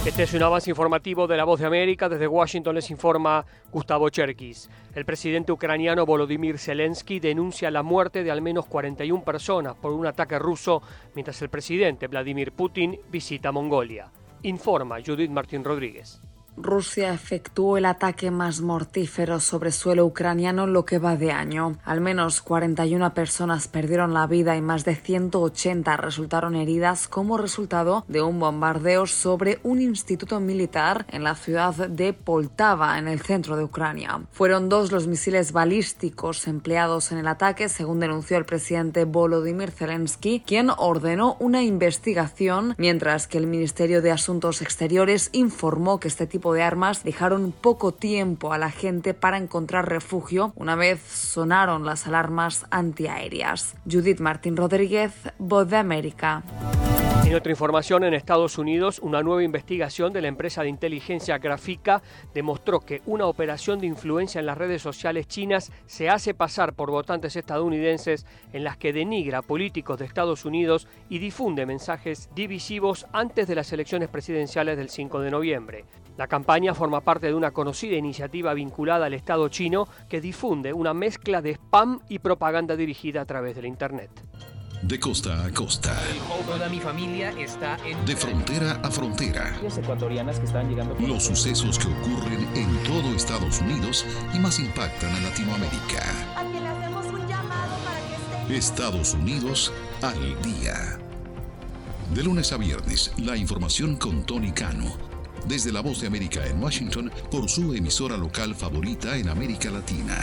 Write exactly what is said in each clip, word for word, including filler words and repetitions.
Este es un avance informativo de La Voz de América. Desde Washington les informa Gustavo Cherkis. El presidente ucraniano Volodymyr Zelensky denuncia la muerte de al menos cuarenta y una personas por un ataque ruso, mientras el presidente Vladimir Putin visita Mongolia. Informa Judith Martín Rodríguez. Rusia efectuó el ataque más mortífero sobre suelo ucraniano en lo que va de año. Al menos cuarenta y una personas perdieron la vida y más de ciento ochenta resultaron heridas como resultado de un bombardeo sobre un instituto militar en la ciudad de Poltava, en el centro de Ucrania. Fueron dos los misiles balísticos empleados en el ataque, según denunció el presidente Volodymyr Zelensky, quien ordenó una investigación, mientras que el Ministerio de Asuntos Exteriores informó que este tipo de armas dejaron poco tiempo a la gente para encontrar refugio una vez sonaron las alarmas antiaéreas. Judith Martín Rodríguez, Voz de América. En otra información, en Estados Unidos, una nueva investigación de la empresa de inteligencia Grafica demostró que una operación de influencia en las redes sociales chinas se hace pasar por votantes estadounidenses en las que denigra a políticos de Estados Unidos y difunde mensajes divisivos antes de las elecciones presidenciales del cinco de noviembre. La campaña forma parte de una conocida iniciativa vinculada al Estado chino que difunde una mezcla de spam y propaganda dirigida a través del Internet. De costa a costa. Toda mi familia está en... De frontera a frontera. Ecuatorianas que están llegando... Los sucesos que ocurren en todo Estados Unidos y más impactan a Latinoamérica. A quien le hacemos un llamado para que esté... Estados Unidos al día. De lunes a viernes, la información con Tony Cano. Desde La Voz de América en Washington, por su emisora local favorita en América Latina.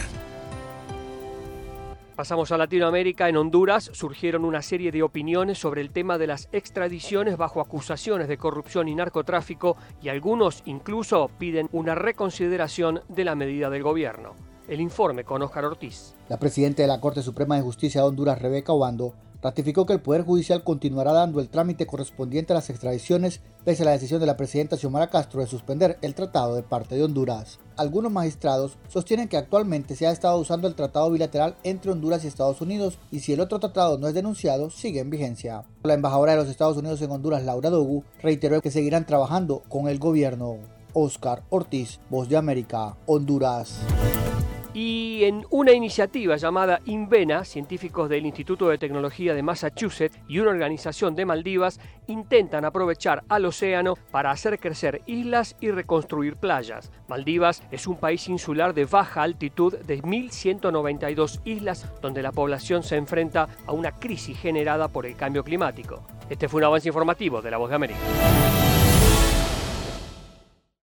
Pasamos a Latinoamérica. En Honduras surgieron una serie de opiniones sobre el tema de las extradiciones bajo acusaciones de corrupción y narcotráfico, y algunos incluso piden una reconsideración de la medida del gobierno. El informe con Óscar Ortiz. La presidenta de la Corte Suprema de Justicia de Honduras, Rebeca Obando, ratificó que el Poder Judicial continuará dando el trámite correspondiente a las extradiciones pese a la decisión de la presidenta Xiomara Castro de suspender el tratado de parte de Honduras. Algunos magistrados sostienen que actualmente se ha estado usando el tratado bilateral entre Honduras y Estados Unidos, y si el otro tratado no es denunciado, sigue en vigencia. La embajadora de los Estados Unidos en Honduras, Laura Dogu, reiteró que seguirán trabajando con el gobierno. Óscar Ortiz, Voz de América, Honduras. Y en una iniciativa llamada Invena, científicos del Instituto de Tecnología de Massachusetts y una organización de Maldivas intentan aprovechar al océano para hacer crecer islas y reconstruir playas. Maldivas es un país insular de baja altitud de mil ciento noventa y dos islas, donde la población se enfrenta a una crisis generada por el cambio climático. Este fue un avance informativo de La Voz de América.